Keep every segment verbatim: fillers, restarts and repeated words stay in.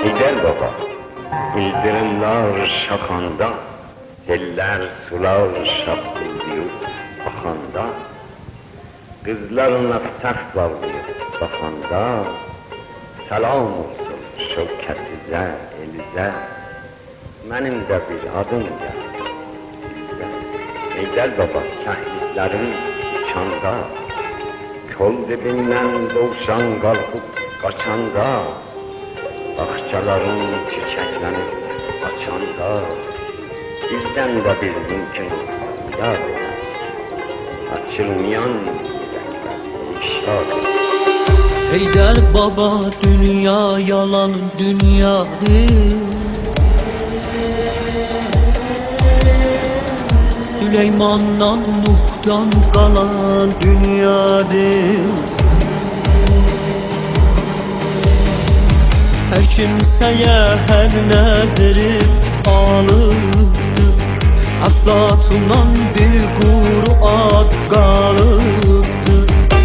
Gider baba, bildirimler şakanda, seller sular şapkılıyor bakanda, kızlarına ters bağlıyor bakanda, selam olsun şevketize, elize, benim de bir adım geldi bizde. Gider baba, şehitlerin uçanda, kol dibinden doğuşan kalkıp kaçanda, bahçelerin çiçeklenip açanda, bizden de bir mümkün yar açılmayan işler. Heydər baba, dünya yalan dünyadır. Süleyman'dan Nuh'dan kalan dünyadır. Her kimseye her nezeri alıbdı. Əflatundan bir quru ad qalıbdı.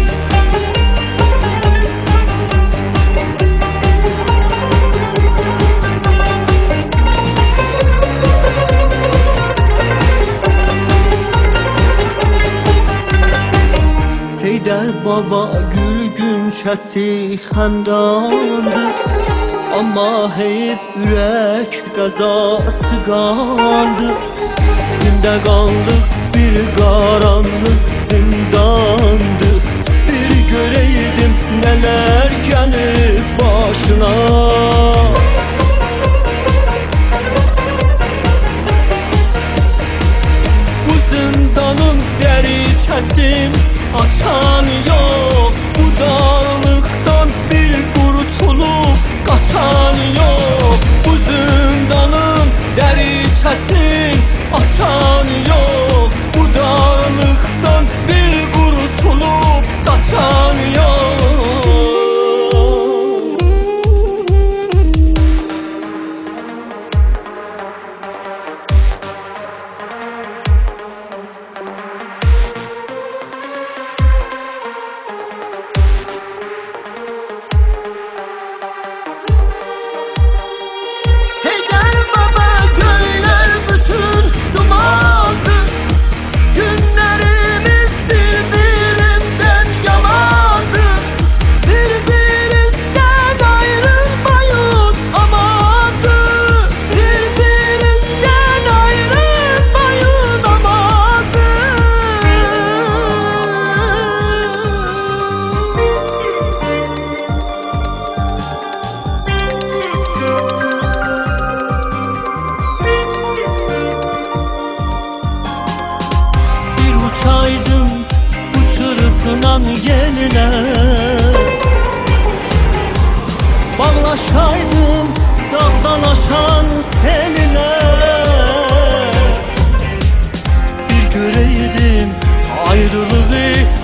Heydər baba gül günçəsi xəndandır. Amma heyf ürək qəzası qandı. Zində qaldıq bir qaranlıq zindandı. Bir görəydim nələr gəlib başına. Bu zindanın dəriçəsin açan yok. Bu dağlıktan bir kurtulup kaçan yok. Bu zindanın deriçesin açan yok. Bu dağlıktan bir kurtulup kaçan yok. Uçaydım bu çırpınan yeline, bağlaşaydım dağdan aşan seninle. Bir göreydim ayrılığı